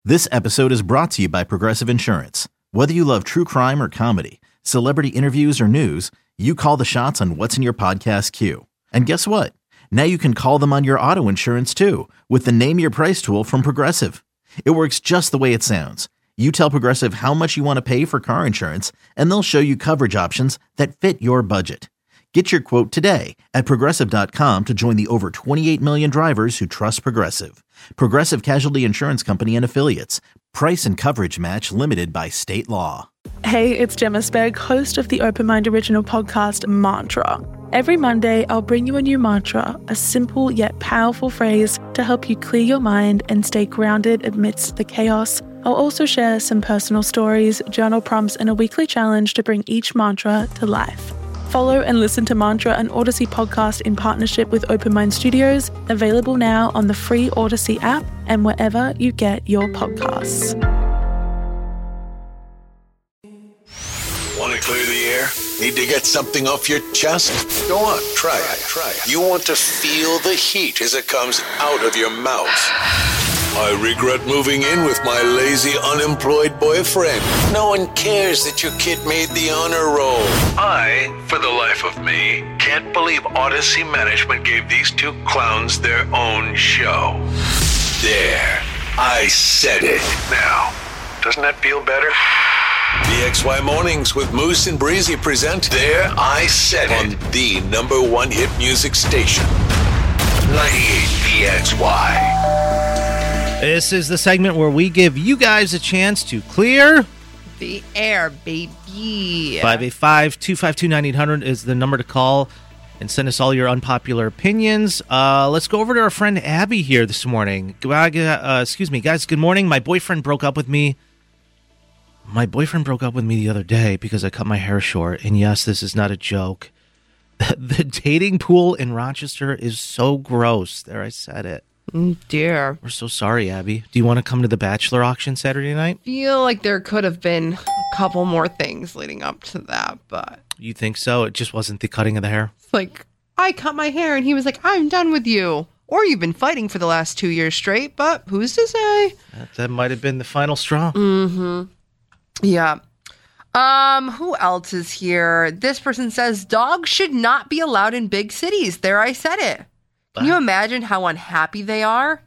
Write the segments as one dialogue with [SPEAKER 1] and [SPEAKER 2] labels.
[SPEAKER 1] This episode is brought to you by Progressive Insurance. Whether you love true crime or comedy, celebrity interviews or news, you call the shots on what's in your podcast queue. And guess what? Now you can call them on your auto insurance too with the Name Your Price tool from Progressive. It works just the way it sounds. You tell Progressive how much you want to pay for car insurance, and they'll show you coverage options that fit your budget. Get your quote today at Progressive.com to join the over 28 million drivers who trust Progressive. Progressive Casualty Insurance Company and Affiliates. Price and coverage match limited by state law.
[SPEAKER 2] Hey, it's Gemma Spegg, host of the Open Mind original podcast, Mantra. Every Monday, I'll bring you a new mantra, a simple yet powerful phrase to help you clear your mind and stay grounded amidst the chaos. I'll also share some personal stories, journal prompts, and a weekly challenge to bring each mantra to life. Follow and listen to Mantra, an Odyssey podcast in partnership with Open Mind Studios, available now on the free Odyssey app and wherever you get your podcasts.
[SPEAKER 3] Want to clear the air? Need to get something off your chest? Go on, try it. You want to feel the heat as it comes out of your mouth. I regret moving in with my lazy, unemployed boyfriend. No one cares that your kid made the honor roll. I, for the life of me, can't believe Odyssey Management gave these two clowns their own show. There, I said it. Now, doesn't that feel better? BXY Mornings with Moose and Breezy present There I Said It on the #1 hit music station, 98 BXY.
[SPEAKER 4] This is the segment where we give you guys a chance to clear
[SPEAKER 5] the air, baby.
[SPEAKER 4] 585-252-9800 is the number to call and send us all your unpopular opinions. Let's go over to our friend Abby here this morning. Excuse me, guys. Good morning. My boyfriend broke up with me. The other day because I cut my hair short. And yes, this is not a joke. The dating pool in Rochester is so gross. There, I said it.
[SPEAKER 5] Dear.
[SPEAKER 4] We're so sorry, Abby. Do you want to come to the Bachelor auction Saturday night?
[SPEAKER 5] I feel like there could have been a couple more things leading up to that, but...
[SPEAKER 4] You think so? It just wasn't the cutting of the hair?
[SPEAKER 5] It's like, I cut my hair, and he was like, I'm done with you. Or you've been fighting for the last 2 years straight, but who's to say?
[SPEAKER 4] That might have been the final straw.
[SPEAKER 5] Mm-hmm. Yeah. Who else is here? This person says, dogs should not be allowed in big cities. There, I said it. Can you imagine how unhappy they are?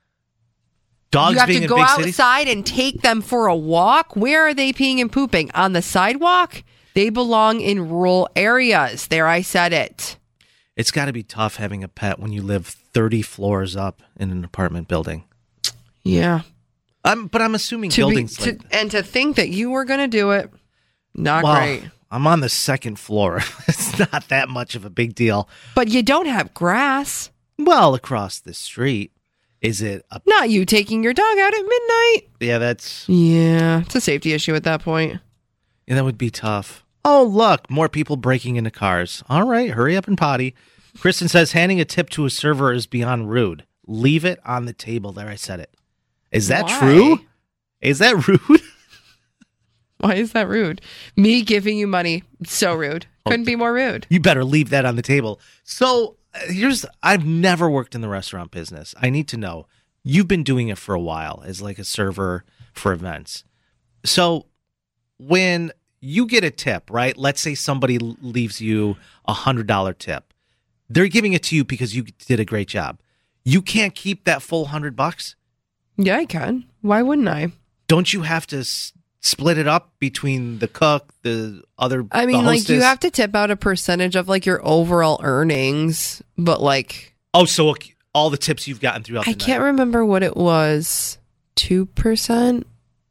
[SPEAKER 4] Dogs
[SPEAKER 5] you have
[SPEAKER 4] being
[SPEAKER 5] to
[SPEAKER 4] in
[SPEAKER 5] go
[SPEAKER 4] big
[SPEAKER 5] outside
[SPEAKER 4] cities?
[SPEAKER 5] And take them for a walk. Where are they peeing and pooping? On the sidewalk? They belong in rural areas. There, I said it.
[SPEAKER 4] It's got to be tough having a pet when you live 30 floors up in an apartment building.
[SPEAKER 5] Yeah.
[SPEAKER 4] But I'm assuming buildings
[SPEAKER 5] and to think that you were going to do it, not great.
[SPEAKER 4] I'm on the second floor. It's not that much of a big deal.
[SPEAKER 5] But you don't have grass.
[SPEAKER 4] Well, across the street. Is it a...
[SPEAKER 5] Not you taking your dog out at midnight.
[SPEAKER 4] Yeah, that's...
[SPEAKER 5] Yeah, it's a safety issue at that point.
[SPEAKER 4] Yeah, that would be tough. Oh, look, more people breaking into cars. All right, hurry up and potty. Kristen says, handing a tip to a server is beyond rude. Leave it on the table. There, I said it. Is that true? Is that rude?
[SPEAKER 5] Why is that rude? Me giving you money, so rude. Couldn't be more rude.
[SPEAKER 4] You better leave that on the table. So I've never worked in the restaurant business. I need to know. You've been doing it for a while as like a server for events. So when you get a tip, right? Let's say somebody leaves you $100 tip. They're giving it to you because you did a great job. You can't keep that full $100?
[SPEAKER 5] Yeah, I can. Why wouldn't I?
[SPEAKER 4] Don't you have to split it up between the cook, the other
[SPEAKER 5] I mean,
[SPEAKER 4] the
[SPEAKER 5] like,
[SPEAKER 4] hostess?
[SPEAKER 5] you have to tip out a percentage of, like, your overall earnings, but, like...
[SPEAKER 4] Oh, so all the tips you've gotten throughout the night.
[SPEAKER 5] I can't remember what it was. 2%?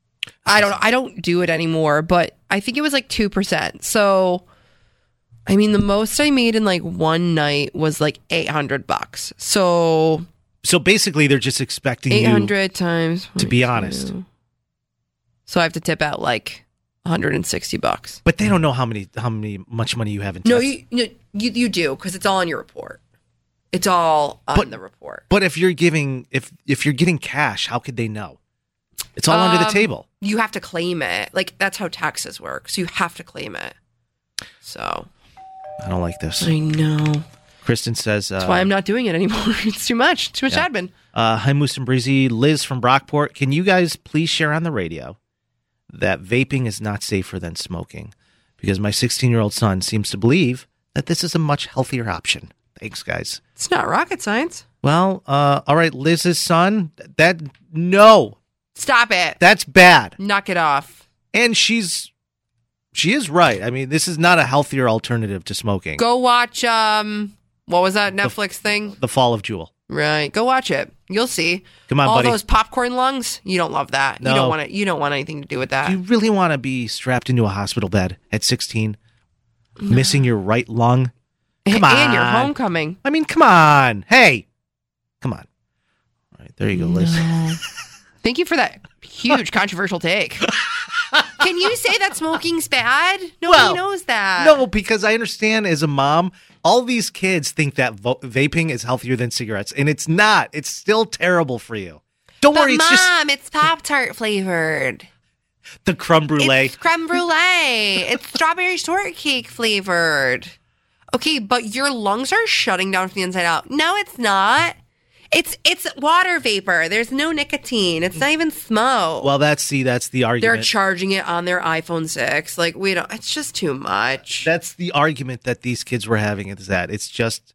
[SPEAKER 5] I don't do it anymore, but I think it was, like, 2%. So, I mean, the most I made in, like, one night was, like, $800. So
[SPEAKER 4] basically, they're just expecting
[SPEAKER 5] 800 times...
[SPEAKER 4] to be honest.
[SPEAKER 5] So I have to tip out like $160.
[SPEAKER 4] But they don't know how much money you have in tips.
[SPEAKER 5] No, you do, because it's all on your report. It's all on the report.
[SPEAKER 4] But if you're getting cash, how could they know? It's all under the table.
[SPEAKER 5] You have to claim it. Like, that's how taxes work. So you have to claim it. So
[SPEAKER 4] I don't like this.
[SPEAKER 5] I know.
[SPEAKER 4] Kristen says...
[SPEAKER 5] That's why I'm not doing it anymore. It's too much. Too much admin.
[SPEAKER 4] Hi, Moose and Breezy. Liz from Brockport. Can you guys please share on the radio that vaping is not safer than smoking? Because my 16-year-old son seems to believe that this is a much healthier option. Thanks, guys.
[SPEAKER 5] It's not rocket science.
[SPEAKER 4] Well, all right, Liz's son, no,
[SPEAKER 5] Stop it.
[SPEAKER 4] that's bad.
[SPEAKER 5] Knock it off.
[SPEAKER 4] And she is right. I mean, this is not a healthier alternative to smoking.
[SPEAKER 5] Go watch, what was that Netflix thing?
[SPEAKER 4] The Fall of Jewel.
[SPEAKER 5] Right. Go watch it. You'll see.
[SPEAKER 4] Come on,
[SPEAKER 5] all
[SPEAKER 4] buddy.
[SPEAKER 5] those popcorn lungs. You don't love that.
[SPEAKER 4] No.
[SPEAKER 5] You don't want anything to do with that.
[SPEAKER 4] Do you really want to be strapped into a hospital bed at 16, missing your right lung? Come on.
[SPEAKER 5] And your homecoming.
[SPEAKER 4] I mean, come on. Hey, come on. All right, there you go, Liz.
[SPEAKER 5] Thank you for that huge controversial take. Can you say that smoking's bad? Nobody knows that.
[SPEAKER 4] No, because I understand as a mom, all these kids think that vaping is healthier than cigarettes, and it's not. It's still terrible for you. Don't worry, it's just
[SPEAKER 5] Mom, it's Pop-Tart flavored.
[SPEAKER 4] the creme brulee.
[SPEAKER 5] It's creme brulee. It's strawberry shortcake flavored. Okay, but your lungs are shutting down from the inside out. No, it's not. It's water vapor. There's no nicotine. It's not even smoke.
[SPEAKER 4] Well, that's the argument.
[SPEAKER 5] They're charging it on their iPhone 6. Like, we don't. It's just too much.
[SPEAKER 4] That's the argument that these kids were having. Is that it's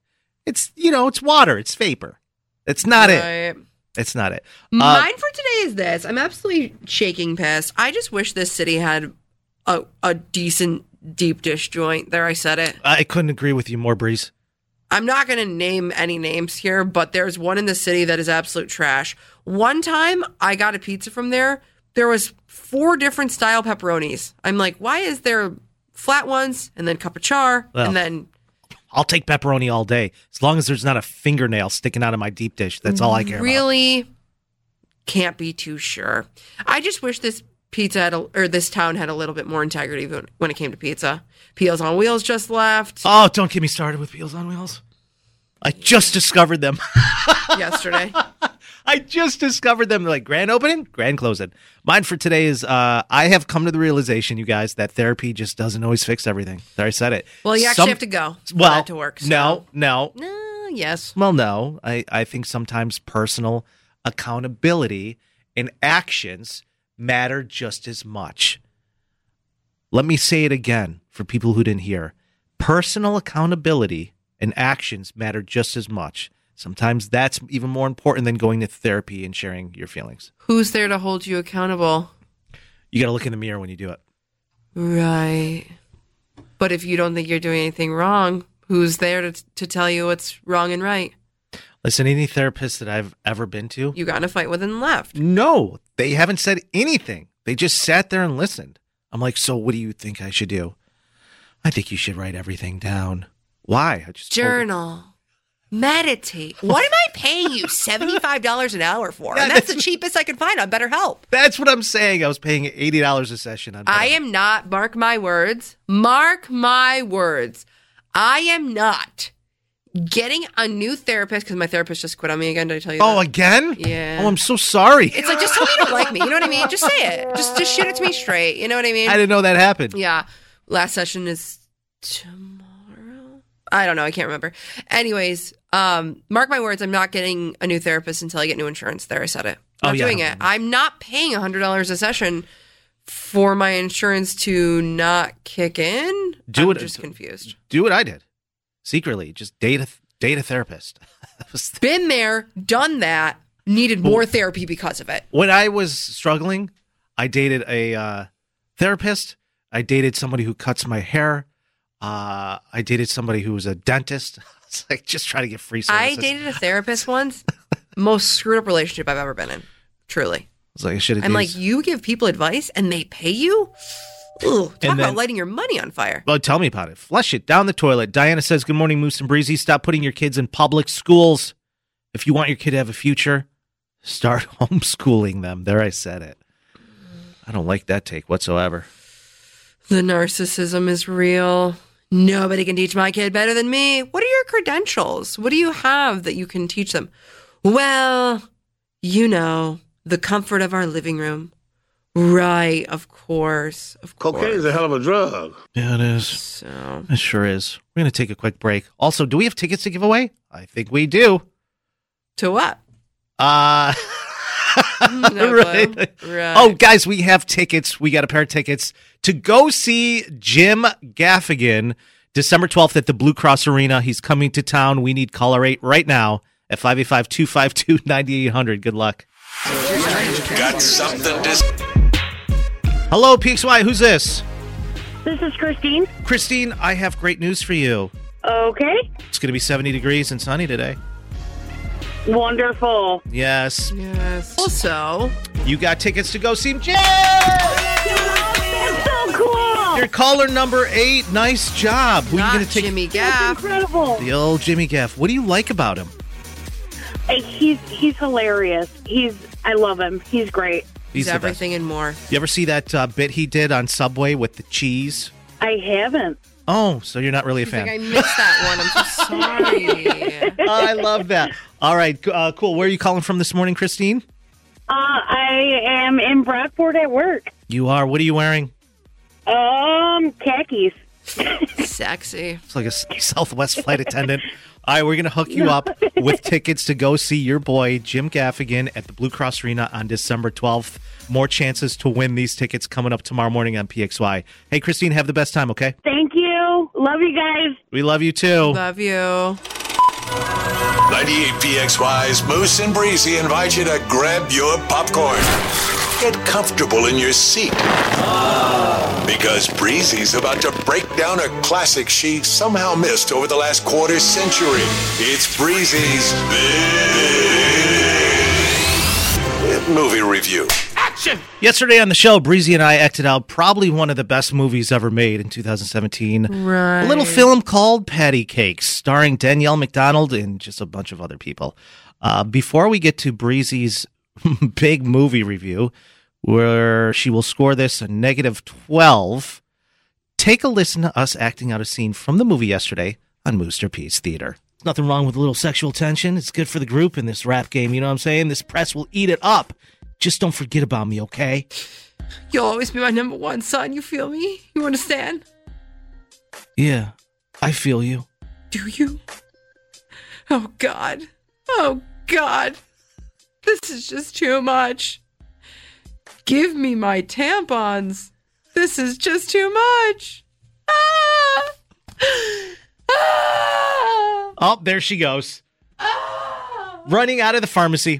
[SPEAKER 4] water. It's vapor. It's not it.
[SPEAKER 5] Right.
[SPEAKER 4] It's not it.
[SPEAKER 5] Mine for today is this. I'm absolutely shaking pissed. I just wish this city had a decent deep dish joint. There, I said it.
[SPEAKER 4] I couldn't agree with you more, Breeze.
[SPEAKER 5] I'm not going to name any names here, but there's one in the city that is absolute trash. One time I got a pizza from there. There was 4 different style pepperonis. I'm like, why is there flat ones and then cup of char
[SPEAKER 4] Well,
[SPEAKER 5] and then...
[SPEAKER 4] I'll take pepperoni all day. As long as there's not a fingernail sticking out of my deep dish. That's all I care about.
[SPEAKER 5] Really can't be too sure. I just wish this this town had a little bit more integrity when it came to pizza. Peels on Wheels just left
[SPEAKER 4] Oh, don't get me started with Peels on Wheels. I just discovered them.
[SPEAKER 5] yesterday.
[SPEAKER 4] I just discovered them. They're like, grand opening, grand closing. Mine for today is I have come to the realization, you guys, that therapy just doesn't always fix everything. There, I said it.
[SPEAKER 5] Well, you actually have to go for
[SPEAKER 4] well,
[SPEAKER 5] that to work. So.
[SPEAKER 4] No.
[SPEAKER 5] Yes.
[SPEAKER 4] Well, no. I think sometimes personal accountability and actions matter just as much. Let me say it again for people who didn't hear. Personal accountability and actions matter just as much. Sometimes that's even more important than going to therapy and sharing your feelings.
[SPEAKER 5] Who's there to hold you accountable?
[SPEAKER 4] You got to look in the mirror when you do it.
[SPEAKER 5] Right. But if you don't think you're doing anything wrong, who's there to tell you what's wrong and right?
[SPEAKER 4] Listen, any therapist that I've ever been to,
[SPEAKER 5] You got in a fight with and left.
[SPEAKER 4] no, they haven't said anything. They just sat there and listened. I'm like, so what do you think I should do? I think you should write everything down. Why? I just
[SPEAKER 5] Journal. Meditate. What am I paying you $75 an hour for? And that's the cheapest I could find on BetterHelp.
[SPEAKER 4] That's what I'm saying. I was paying $80 a session on
[SPEAKER 5] I am not, mark my words, I am not getting a new therapist because my therapist just quit on me again. Did I tell you
[SPEAKER 4] Oh,
[SPEAKER 5] that?
[SPEAKER 4] again?
[SPEAKER 5] Yeah.
[SPEAKER 4] Oh, I'm so sorry.
[SPEAKER 5] It's like, just tell me you don't like me. You know what I mean? Just say it. Just shoot it to me straight. You know what I mean?
[SPEAKER 4] I didn't know that happened.
[SPEAKER 5] Yeah. Last session is tomorrow. I don't know. I can't remember. Anyways, mark my words. I'm not getting a new therapist until I get new insurance. There, I said it. I'm not doing it. I'm not paying $100 a session for my insurance to not kick in. I'm just confused.
[SPEAKER 4] Do what I did. Secretly, just date a therapist.
[SPEAKER 5] Been there, done that, needed more therapy because of it.
[SPEAKER 4] When I was struggling, I dated a therapist. I dated somebody who cuts my hair. I dated somebody who was a dentist. It's like just trying to get free services.
[SPEAKER 5] I dated a therapist once. Most screwed up relationship I've ever been in. Truly.
[SPEAKER 4] It's like I should have.
[SPEAKER 5] I'm like, you give people advice and they pay you? Ooh, talk
[SPEAKER 4] then-
[SPEAKER 5] about lighting your money on fire.
[SPEAKER 4] Well, tell me about it. Flush it down the toilet. Diana says, good morning, Moose and Breezy. Stop putting your kids in public schools. If you want your kid to have a future, start homeschooling them. There, I said it. I don't like that take whatsoever.
[SPEAKER 5] The narcissism is real. Nobody can teach my kid better than me. What are your credentials? What do you have that you can teach them? Well, the comfort of our living room. Right, of course.
[SPEAKER 6] Cocaine is a hell of a drug.
[SPEAKER 4] Yeah, it is.
[SPEAKER 5] So,
[SPEAKER 4] It sure is. We're going to take a quick break. Also, do we have tickets to give away? I think we do.
[SPEAKER 5] to what? No
[SPEAKER 4] right.
[SPEAKER 5] clue. Right.
[SPEAKER 4] Oh, guys, we have tickets. We got a pair of tickets to go see Jim Gaffigan December 12th at the Blue Cross Arena. He's coming to town. We need caller 8 right now at 585-252-9800. Good luck.
[SPEAKER 3] Got something to...
[SPEAKER 4] Hello, PXY. Who's this?
[SPEAKER 7] This is Christine.
[SPEAKER 4] Christine, I have great news for you.
[SPEAKER 7] Okay.
[SPEAKER 4] It's going to be 70 degrees and sunny today.
[SPEAKER 7] Wonderful.
[SPEAKER 4] Yes.
[SPEAKER 5] Yes. Also,
[SPEAKER 4] You got tickets to go see Jim.
[SPEAKER 7] That's so cool.
[SPEAKER 4] You're caller number 8. Nice job. Who are you
[SPEAKER 5] not
[SPEAKER 4] going to take?
[SPEAKER 5] Jimmy
[SPEAKER 7] That's
[SPEAKER 5] Gaff.
[SPEAKER 7] incredible.
[SPEAKER 4] The old Jimmy Gaff. What do you like about him?
[SPEAKER 7] He's hilarious. I love him. He's great.
[SPEAKER 5] He's
[SPEAKER 4] the best.
[SPEAKER 5] everything and more.
[SPEAKER 4] You ever see that bit he did on Subway with the cheese?
[SPEAKER 7] I haven't.
[SPEAKER 4] Oh, so you're not really a
[SPEAKER 5] He's
[SPEAKER 4] fan.
[SPEAKER 5] like, I missed that one. I'm so sorry.
[SPEAKER 4] I love that. All right, cool. Where are you calling from this morning, Christine?
[SPEAKER 7] I am in Brockport at work.
[SPEAKER 4] You are. What are you wearing?
[SPEAKER 7] Khakis.
[SPEAKER 5] Sexy.
[SPEAKER 4] It's like a Southwest flight attendant. All right, we're going to hook you up with tickets to go see your boy, Jim Gaffigan, at the Blue Cross Arena on December 12th. More chances to win these tickets coming up tomorrow morning on PXY. Hey, Christine, have the best time, okay?
[SPEAKER 7] Thank you. Love you guys.
[SPEAKER 4] We love you, too.
[SPEAKER 5] Love you.
[SPEAKER 3] 98 PXY's Moose and Breezy invite you to grab your popcorn. Get comfortable in your seat. Because Breezy's about to break down a classic she somehow missed over the last quarter century. It's Breezy's Big Movie Review.
[SPEAKER 4] Yesterday on the show, Breezy and I acted out probably one of the best movies ever made in 2017.
[SPEAKER 5] Right.
[SPEAKER 4] A little film called Patty Cakes, starring Danielle McDonald and just a bunch of other people. Before we get to Breezy's big movie review, where she will score this a -12, take a listen to us acting out a scene from the movie yesterday on Mooster Pete's Theater. Nothing wrong with a little sexual tension. It's good for the group in this rap game, you know what I'm saying? This press will eat it up. Just don't forget about me, okay?
[SPEAKER 5] You'll always be my number one, son. You feel me? You understand?
[SPEAKER 4] Yeah, I feel you.
[SPEAKER 5] Do you? Oh, God. Oh, God. This is just too much. Give me my tampons. This is just too much. Ah! Ah!
[SPEAKER 4] Oh, there she goes.
[SPEAKER 5] Ah!
[SPEAKER 4] Running out of the pharmacy.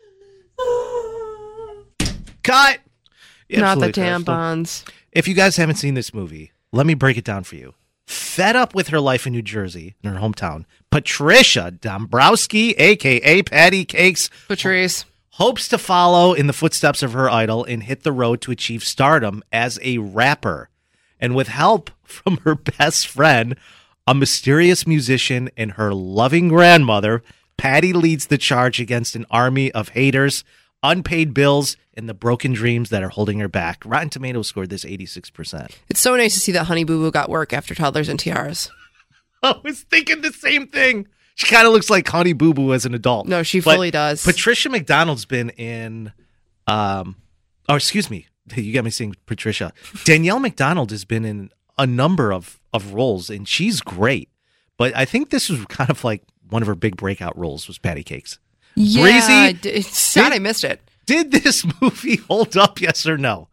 [SPEAKER 4] Cut!
[SPEAKER 5] Not the
[SPEAKER 4] Absolutely terrible.
[SPEAKER 5] tampons.
[SPEAKER 4] If you guys haven't seen this movie, let me break it down for you. Fed up with her life in New Jersey, in her hometown, Patricia Dombrowski, a.k.a. Patty Cakes,
[SPEAKER 5] Patrice.
[SPEAKER 4] hopes to follow in the footsteps of her idol and hit the road to achieve stardom as a rapper. And with help from her best friend, a mysterious musician, and her loving grandmother, Patty leads the charge against an army of haters, unpaid bills, and the broken dreams that are holding her back. Rotten Tomatoes scored this 86%.
[SPEAKER 5] It's so nice to see that Honey Boo Boo got work after Toddlers and Tiaras.
[SPEAKER 4] I was thinking the same thing. She kind of looks like Honey Boo Boo as an adult.
[SPEAKER 5] No, she
[SPEAKER 4] But
[SPEAKER 5] fully does.
[SPEAKER 4] Patricia McDonald's been in, excuse me, you got me saying Patricia. Danielle McDonald has been in a number of roles, and she's great. But I think this was kind of like one of her big breakout roles was Patty Cakes.
[SPEAKER 5] Yeah,
[SPEAKER 4] Breezy,
[SPEAKER 5] it's sad I missed it.
[SPEAKER 4] did this movie hold up, yes or no?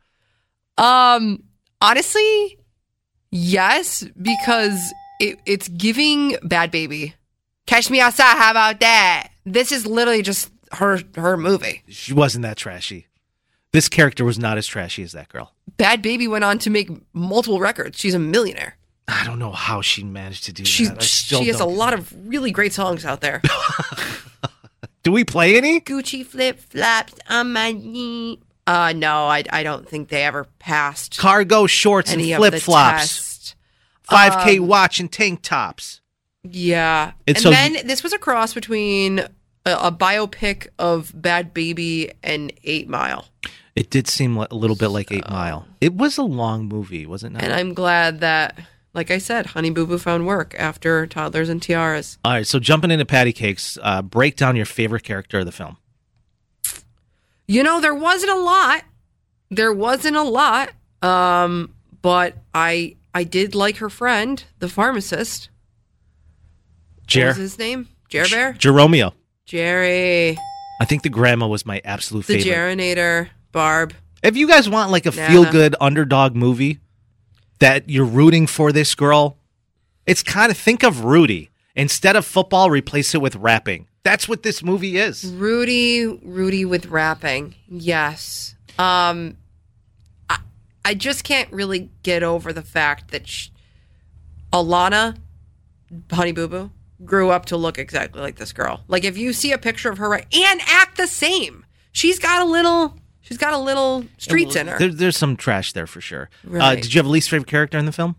[SPEAKER 5] Honestly, yes, because it's giving Bad Baby. Catch Me Outside, how about that? This is literally just her movie.
[SPEAKER 4] She wasn't that trashy. This character was not as trashy as that girl.
[SPEAKER 5] Bad Baby went on to make multiple records. She's a millionaire.
[SPEAKER 4] I don't know how she managed to do
[SPEAKER 5] She
[SPEAKER 4] that. I still
[SPEAKER 5] has a
[SPEAKER 4] don't-
[SPEAKER 5] lot of really great songs out there.
[SPEAKER 4] Do we play any?
[SPEAKER 5] Gucci flip flops on my knee. No, I don't think they ever passed
[SPEAKER 4] Cargo shorts
[SPEAKER 5] any
[SPEAKER 4] and
[SPEAKER 5] of the
[SPEAKER 4] flip flops.
[SPEAKER 5] test.
[SPEAKER 4] 5K watch and tank tops.
[SPEAKER 5] Yeah,
[SPEAKER 4] And
[SPEAKER 5] and
[SPEAKER 4] so-
[SPEAKER 5] then this was a cross between a biopic of Bad Baby and 8 Mile,
[SPEAKER 4] It did seem a little bit like 8 Mile. It was a long movie, was it not?
[SPEAKER 5] and I'm glad that, like I said, Honey Boo Boo found work after Toddlers and Tiaras.
[SPEAKER 4] All right, so jumping into Patty Cakes, break down your favorite character of the film.
[SPEAKER 5] You know, there wasn't a lot. But I did like her friend, the pharmacist. What was his name? Jer Bear?
[SPEAKER 4] Jeromeo.
[SPEAKER 5] Jerry.
[SPEAKER 4] I think the grandma was my absolute
[SPEAKER 5] The
[SPEAKER 4] favorite.
[SPEAKER 5] Gerinator, Barb.
[SPEAKER 4] If you guys want like a
[SPEAKER 5] Nana.
[SPEAKER 4] feel-good underdog movie that you're rooting for this girl, it's kind of, think of Rudy. Instead of football, replace it with rapping. That's what this movie is.
[SPEAKER 5] Rudy with rapping. Yes. I just can't really get over the fact that Alana, Honey Boo Boo, grew up to look exactly like this girl. Like if you see a picture of her and act the same, she's got a little streets in her.
[SPEAKER 4] There's some trash there for sure.
[SPEAKER 5] Right.
[SPEAKER 4] Did you have a least favorite character in the film?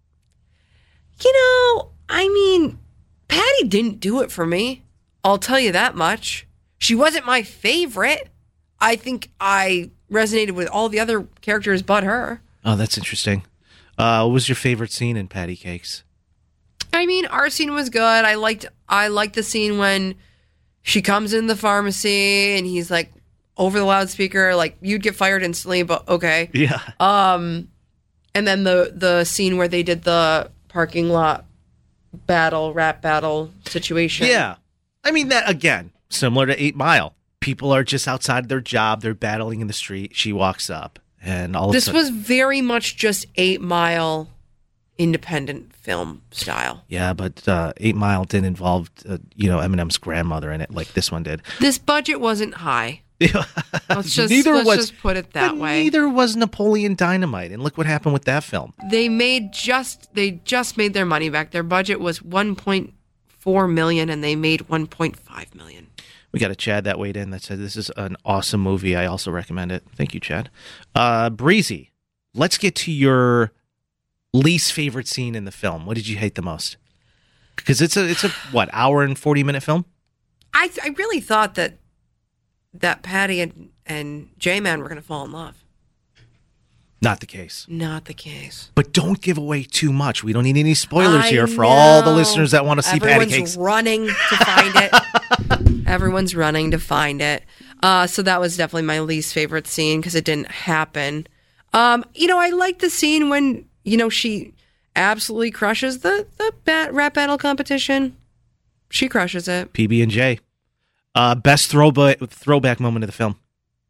[SPEAKER 5] I mean, Patty didn't do it for me. I'll tell you that much. She wasn't my favorite. I think I resonated with all the other characters but her.
[SPEAKER 4] Oh, that's interesting. What was your favorite scene in Patty Cakes?
[SPEAKER 5] I mean, our scene was good. I liked the scene when she comes in the pharmacy and he's like over the loudspeaker, like you'd get fired instantly, but okay.
[SPEAKER 4] Yeah.
[SPEAKER 5] And then the scene where they did the parking lot rap battle situation.
[SPEAKER 4] Yeah. I mean, that, again, similar to 8 Mile. People are just outside their job. They're battling in the street. She walks up, and all of a
[SPEAKER 5] This
[SPEAKER 4] sudden...
[SPEAKER 5] was very much just 8 Mile independent film style.
[SPEAKER 4] Yeah, but 8 Mile didn't involve, Eminem's grandmother in it like this one did.
[SPEAKER 5] This budget wasn't high. Let's just put it that way.
[SPEAKER 4] Neither was Napoleon Dynamite, and look what happened with that film.
[SPEAKER 5] They just made their money back. Their budget was $1.4 million, and they made $1.5 million.
[SPEAKER 4] We got a Chad that weighed in that said this is an awesome movie. I also recommend it. Thank you, Chad. Breezy, let's get to your least favorite scene in the film. What did you hate the most? Because it's a what, hour and 40-minute film?
[SPEAKER 5] I really thought that Patty and J-Man were going to fall in love.
[SPEAKER 4] Not the case.
[SPEAKER 5] Not the case.
[SPEAKER 4] But don't give away too much. We don't need any spoilers
[SPEAKER 5] I
[SPEAKER 4] here for
[SPEAKER 5] know.
[SPEAKER 4] all the listeners that want to see Patty Cakes.
[SPEAKER 5] Everyone's running to find it. Everyone's running to find it. So that was definitely my least favorite scene because it didn't happen. I like the scene when, she absolutely crushes the rap battle competition. She crushes it.
[SPEAKER 4] PB&J. Best throwback moment of the film.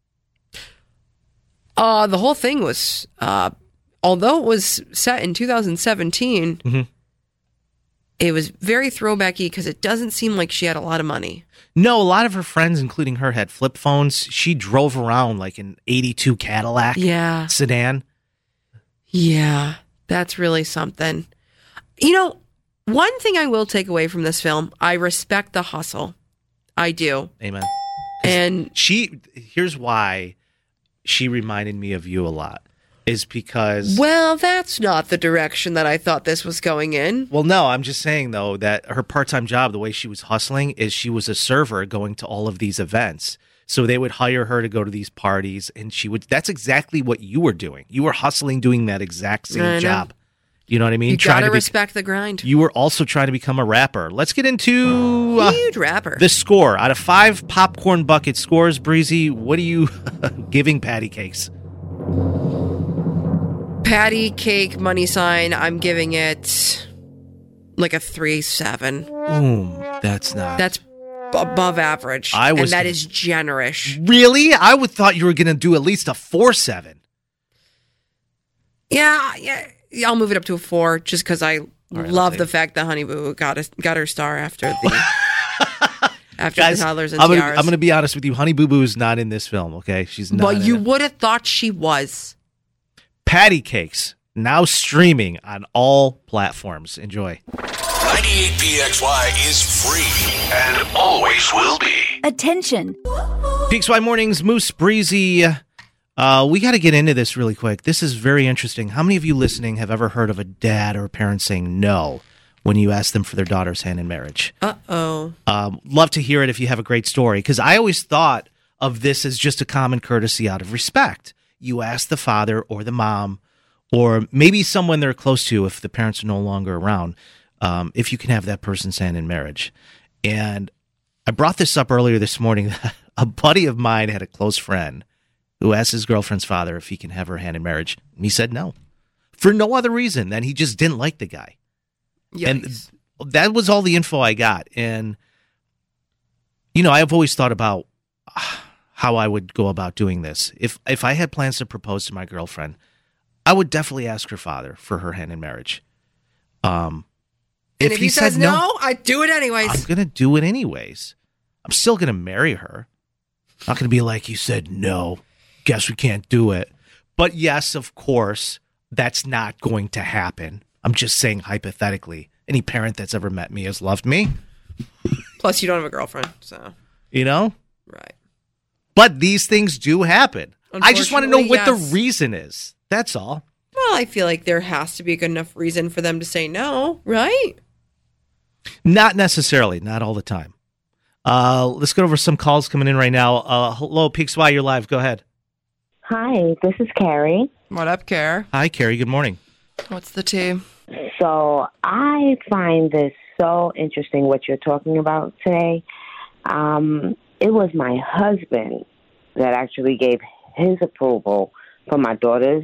[SPEAKER 5] The whole thing was, although it was set in 2017,
[SPEAKER 4] Mm-hmm.
[SPEAKER 5] It was very throwbacky because it doesn't seem like she had a lot of money.
[SPEAKER 4] No, a lot of her friends, including her, had flip phones. She drove around like an 82 Cadillac sedan.
[SPEAKER 5] Yeah, that's really something. One thing I will take away from this film, I respect the hustle. I do.
[SPEAKER 4] Amen.
[SPEAKER 5] And
[SPEAKER 4] here's why she reminded me of you a lot, is because...
[SPEAKER 5] Well, that's not the direction that I thought this was going in.
[SPEAKER 4] Well, no, I'm just saying, though, that her part-time job, the way she was hustling, is she was a server going to all of these events. So they would hire her to go to these parties, and that's exactly what you were doing. You were hustling, doing that exact same job. You know what I mean?
[SPEAKER 5] You gotta respect the grind.
[SPEAKER 4] You were also trying to become a rapper. Let's get into
[SPEAKER 5] huge rapper.
[SPEAKER 4] The score. Out of 5 popcorn bucket scores, Breezy, what are you giving Patty Cakes?
[SPEAKER 5] Patty Cake money sign, I'm giving it like a 3.7.
[SPEAKER 4] Boom. That's
[SPEAKER 5] above average. And that is generous.
[SPEAKER 4] Really? I would thought you were going to do at least a 4.7.
[SPEAKER 5] Yeah. I'll move it up to a 4 just because I love the fact that Honey Boo got her star after the
[SPEAKER 4] Guys,
[SPEAKER 5] the toddlers and
[SPEAKER 4] I'm
[SPEAKER 5] tiaras.
[SPEAKER 4] going to be honest with you. Honey Boo Boo is not in this film, okay? She's not.
[SPEAKER 5] Well, you would have thought she was.
[SPEAKER 4] Patty Cakes, now streaming on all platforms. Enjoy.
[SPEAKER 3] 98PXY is free and always will be.
[SPEAKER 8] Attention.
[SPEAKER 4] PXY Mornings, Moose, Breezy. We got to get into this really quick. This is very interesting. How many of you listening have ever heard of a dad or a parent saying no when you ask them for their daughter's hand in marriage?
[SPEAKER 5] Uh-oh.
[SPEAKER 4] Love to hear it if you have a great story, because I always thought of this as just a common courtesy out of respect. You ask the father or the mom or maybe someone they're close to if the parents are no longer around, if you can have that person's hand in marriage. And I brought this up earlier this morning. A buddy of mine had a close friend who asked his girlfriend's father if he can have her hand in marriage. And he said no, for no other reason than he just didn't like the guy.
[SPEAKER 5] Yikes.
[SPEAKER 4] And that was all the info I got. And, I've always thought about how I would go about doing this. If I had plans to propose to my girlfriend, I would definitely ask her father for her hand in marriage.
[SPEAKER 5] And if he says no, I'd do it anyways.
[SPEAKER 4] I'm going to do it anyways. I'm still going to marry her. Not going to be like, you said no, guess we can't do it. But yes, of course, that's not going to happen. I'm just saying hypothetically. Any parent that's ever met me has loved me.
[SPEAKER 5] Plus, you don't have a girlfriend, so.
[SPEAKER 4] You know?
[SPEAKER 5] Right.
[SPEAKER 4] But these things do happen. I just want to know what the
[SPEAKER 5] yes.
[SPEAKER 4] reason is. That's all.
[SPEAKER 5] Well, I feel like there has to be a good enough reason for them to say no, right?
[SPEAKER 4] Not necessarily. Not all the time. Let's go over some calls coming in right now. Hello, PXY, you're live. Go ahead.
[SPEAKER 8] Hi, this is Carrie.
[SPEAKER 5] What up, Care?
[SPEAKER 4] Hi, Carrie. Good morning.
[SPEAKER 5] What's the tea?
[SPEAKER 8] So I find this so interesting what you're talking about today. It was my husband that actually gave his approval for my daughter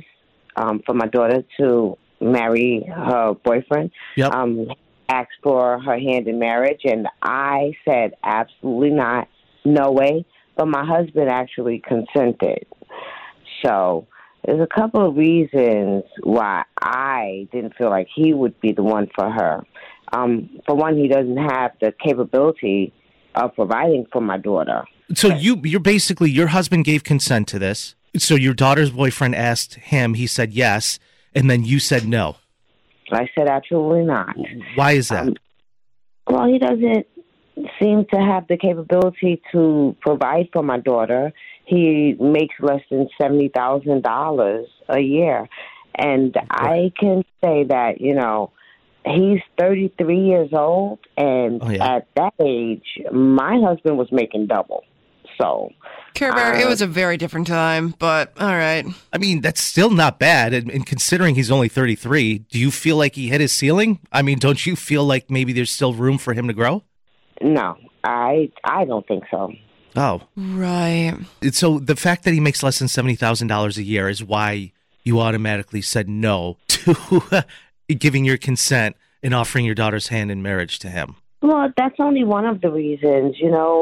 [SPEAKER 8] to marry her boyfriend.
[SPEAKER 4] Yep.
[SPEAKER 8] Asked for her hand in marriage, and I said absolutely not, no way. But my husband actually consented. So there's a couple of reasons why I didn't feel like he would be the one for her. For one, he doesn't have the capability of providing for my daughter.
[SPEAKER 4] So you're basically, your husband gave consent to this. So your daughter's boyfriend asked him, he said yes, and then you said no.
[SPEAKER 8] I said absolutely not.
[SPEAKER 4] Why is that?
[SPEAKER 8] Well, he doesn't seem to have the capability to provide for my daughter. He makes less than $70,000 a year. And I can say that, he's 33 years old, and at that age, my husband was making double. So,
[SPEAKER 5] Care Bear, it was a very different time, but all right.
[SPEAKER 4] I mean, that's still not bad. And considering he's only 33, do you feel like he hit his ceiling? I mean, don't you feel like maybe there's still room for him to grow?
[SPEAKER 8] No, I don't think so.
[SPEAKER 4] Oh.
[SPEAKER 5] Right.
[SPEAKER 4] So the fact that he makes less than $70,000 a year is why you automatically said no to giving your consent and offering your daughter's hand in marriage to him.
[SPEAKER 8] Well, that's only one of the reasons.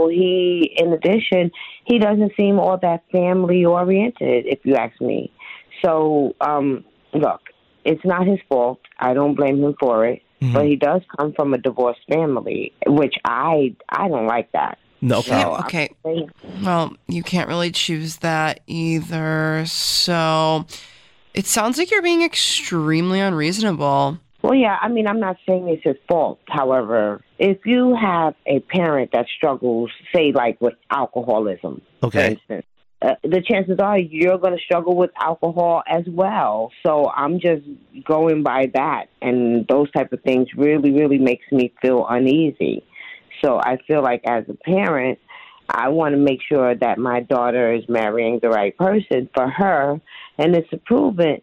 [SPEAKER 8] In addition, he doesn't seem all that family-oriented, if you ask me. So, look, it's not his fault. I don't blame him for it. Mm-hmm. But he does come from a divorced family, which I don't like that.
[SPEAKER 4] No.
[SPEAKER 5] Okay. Well, you can't really choose that either. So, it sounds like you're being extremely unreasonable.
[SPEAKER 8] Well, yeah, I mean, I'm not saying it's his fault. However, if you have a parent that struggles, say, like with alcoholism, for instance, the chances are you're going to struggle with alcohol as well. So I'm just going by that. And those type of things really, really makes me feel uneasy. So I feel like as a parent, I want to make sure that my daughter is marrying the right person for her. And it's a proven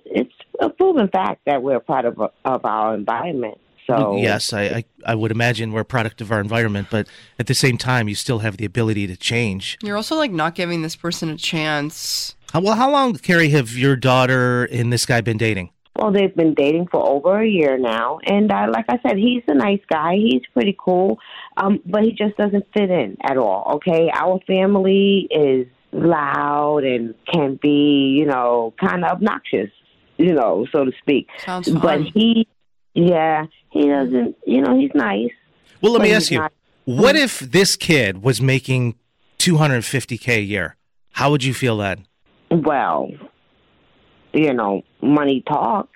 [SPEAKER 8] fact that we're a part of our environment. So
[SPEAKER 4] yes, I would imagine we're a product of our environment, but at the same time, you still have the ability to change.
[SPEAKER 5] You're also not giving this person a chance.
[SPEAKER 4] How long, Carrie, have your daughter and this guy been dating?
[SPEAKER 8] Well, they've been dating for over a year now. And like I said, he's a nice guy. He's pretty cool, but he just doesn't fit in at all, okay? Our family is loud and can be, kind of obnoxious, so to speak.
[SPEAKER 5] Sounds fun.
[SPEAKER 8] But he doesn't, he's nice.
[SPEAKER 4] Well, let me ask you, what if this kid was making $250K a year? How would you feel then?
[SPEAKER 8] Well, money talks.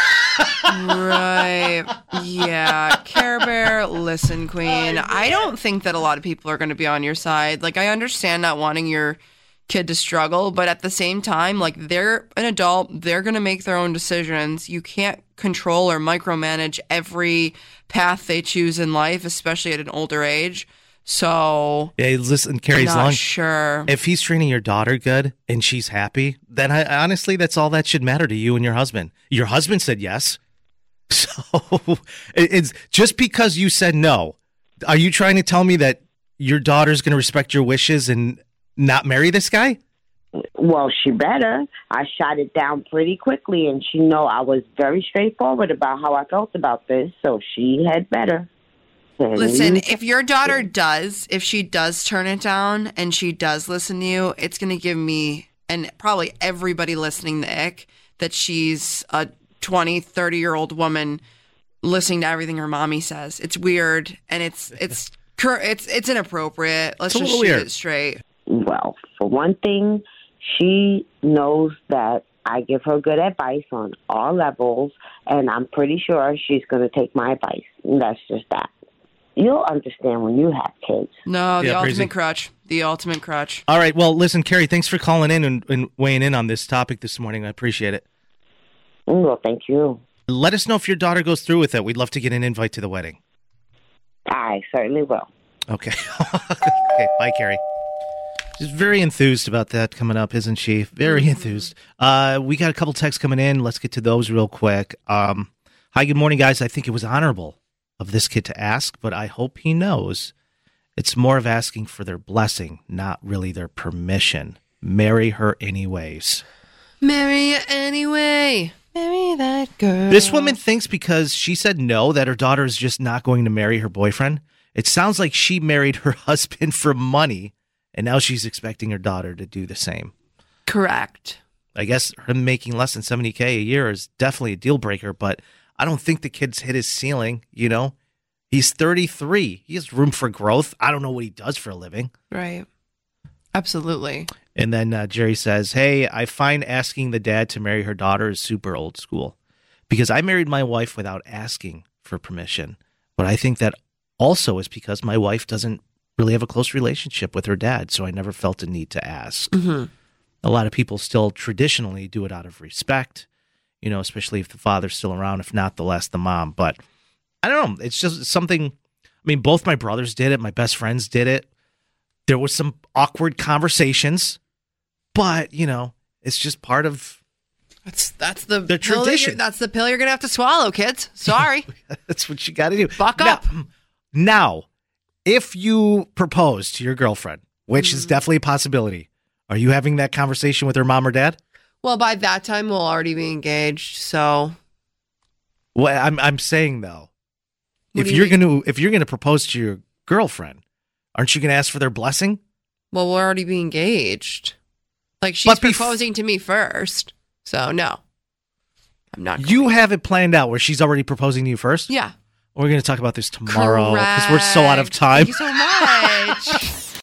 [SPEAKER 5] Right. Yeah. Care Bear, listen, Queen. I don't think that a lot of people are going to be on your side. I understand not wanting your kid to struggle, but at the same time, they're an adult, they're going to make their own decisions. You can't control or micromanage every path they choose in life, especially at an older age. So
[SPEAKER 4] yeah, listen, Carrie,
[SPEAKER 5] I'm not sure
[SPEAKER 4] if he's treating your daughter good and she's happy, then honestly, that's all that should matter to you and your husband. Your husband said yes, so it's just because you said no. Are you trying to tell me that your daughter's going to respect your wishes and not marry this guy?
[SPEAKER 8] Well, she better. I shot it down pretty quickly, and she know I was very straightforward about how I felt about this, so she had better.
[SPEAKER 5] Listen, if your daughter if she does turn it down and she does listen to you, it's going to give me and probably everybody listening the ick that she's a 20, 30-year-old woman listening to everything her mommy says. It's weird and it's inappropriate. Let's just shoot it straight.
[SPEAKER 8] Well, for one thing, she knows that I give her good advice on all levels, and I'm pretty sure she's going to take my advice. And that's just that. You'll understand when you have kids.
[SPEAKER 5] No, the ultimate crutch. The ultimate crutch.
[SPEAKER 4] All right. Well, listen, Carrie, thanks for calling in and weighing in on this topic this morning. I appreciate it.
[SPEAKER 8] Well, thank you.
[SPEAKER 4] Let us know if your daughter goes through with it. We'd love to get an invite to the wedding.
[SPEAKER 8] I certainly will.
[SPEAKER 4] Okay. Okay. Bye, Carrie. She's very enthused about that coming up, isn't she? Very enthused. We got a couple texts coming in. Let's get to those real quick. Hi, good morning, guys. I think it was honorable of this kid to ask, but I hope he knows it's more of asking for their blessing, not really their permission. Marry her anyways.
[SPEAKER 5] Marry anyway. Marry that girl.
[SPEAKER 4] This woman thinks because she said no that her daughter is just not going to marry her boyfriend. It sounds like she married her husband for money, and now she's expecting her daughter to do the same.
[SPEAKER 5] Correct.
[SPEAKER 4] I guess him making less than $70K a year is definitely a deal breaker, but I don't think the kid's hit his ceiling, you know? He's 33. He has room for growth. I don't know what he does for a living.
[SPEAKER 5] Right. Absolutely.
[SPEAKER 4] And then Jerry says, hey, I find asking the dad to marry her daughter is super old school because I married my wife without asking for permission. But I think that also is because my wife doesn't really have a close relationship with her dad, so I never felt a need to ask.
[SPEAKER 5] Mm-hmm.
[SPEAKER 4] A lot of people still traditionally do it out of respect, you know, especially if the father's still around. If not, they'll ask the mom. But I don't know. It's just something. I mean, both my brothers did it. My best friends did it. There was some awkward conversations, but, you know, it's just part of
[SPEAKER 5] that's the
[SPEAKER 4] tradition.
[SPEAKER 5] That's the pill you're going to have to swallow, kids. Sorry.
[SPEAKER 4] That's what you got to do.
[SPEAKER 5] Buck up.
[SPEAKER 4] Now, if you propose to your girlfriend, which is definitely a possibility, are you having that conversation with her mom or dad?
[SPEAKER 5] Well, by that time, we'll already be engaged, so.
[SPEAKER 4] Well, I'm saying, though, if you're gonna propose to your girlfriend, aren't you going to ask for their blessing?
[SPEAKER 5] Well, we'll already be engaged. Like, she's proposing to me first. So, no. I'm not.
[SPEAKER 4] You have it planned out where she's already proposing to you first?
[SPEAKER 5] Yeah.
[SPEAKER 4] We're going to talk about this tomorrow because we're so out of time.
[SPEAKER 5] Thank you so much.